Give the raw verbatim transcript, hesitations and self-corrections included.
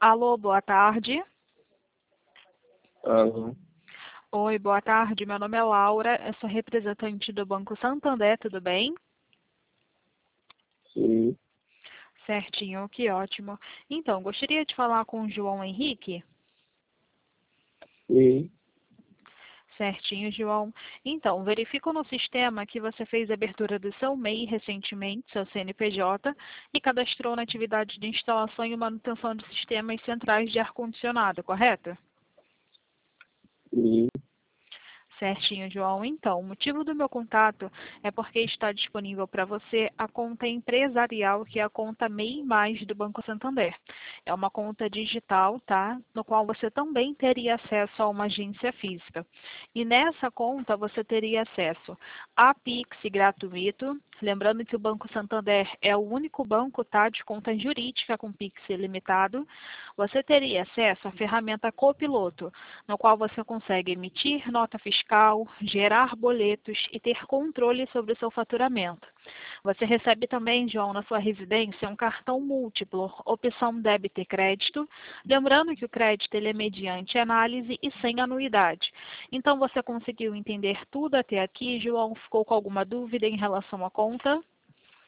Alô, boa tarde. Alô, Oi, boa tarde. Meu nome é Laura, eu sou representante do Banco Santander, tudo bem? sim, Certinho, que ótimo. Então, gostaria de falar com o João Henrique? sim, Certinho, João. Então, verifico no sistema que você fez a abertura do seu M E I recentemente, seu C N P J, e cadastrou na atividade de instalação e manutenção de sistemas centrais de ar-condicionado, correto? sim, Certinho, João. Então, o motivo do meu contato é porque está disponível para você a conta empresarial, que é a conta M E I Mais do Banco Santander. É uma conta digital, tá? No qual você também teria acesso a uma agência física. E nessa conta você teria acesso a Pix gratuito. Lembrando que o Banco Santander é o único banco, tá, de conta jurídica com Pix ilimitado. Você teria acesso à ferramenta Copiloto, no qual você consegue emitir nota fiscal, gerar boletos e ter controle sobre o seu faturamento. Você recebe também, João, na sua residência, um cartão múltiplo, opção débito e crédito. Lembrando que o crédito ele é mediante análise e sem anuidade. Então, você conseguiu entender tudo até aqui, João? Ficou com alguma dúvida em relação à conta?